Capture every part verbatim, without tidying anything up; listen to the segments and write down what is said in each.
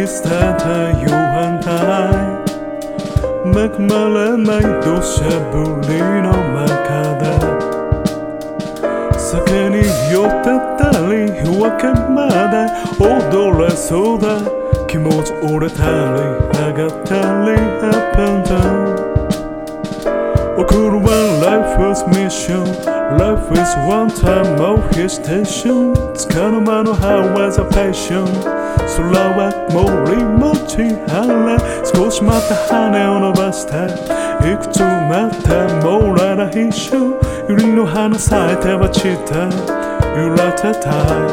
捨てた夕飯台恵まれない土砂降りの中で酒に酔ってたり夜明けまで踊れそうだ気持ち折れたり上がったり up and down 送るは Life is mission Life is one time of hesitation つかの間の How was a passion 空は森もち晴れ少しまた羽を伸ばしていくつまたもらな一瞬百合の花咲いては散って揺れてた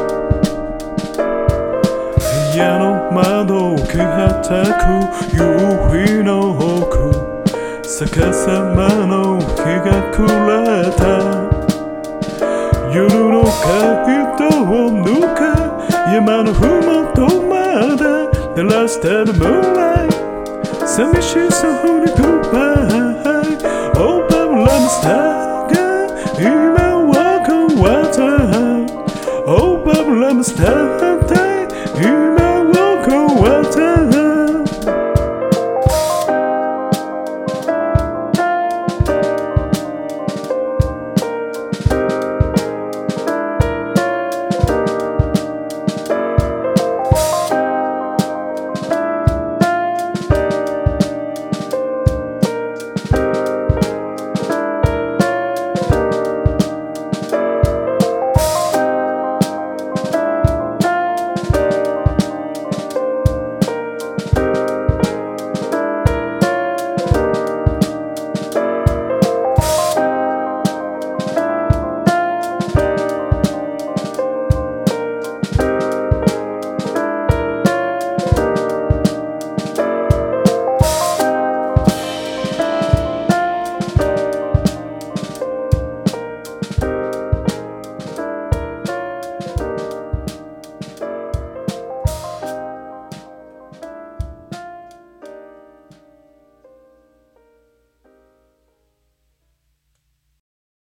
部屋の窓を消えてく夕日の奥逆さまの日が暮れた夜の街道を抜け山のふもとまで照らしてるmoonlight寂しそうに Goodbye Oh baby let me start again 今は変わった Oh baby let me start again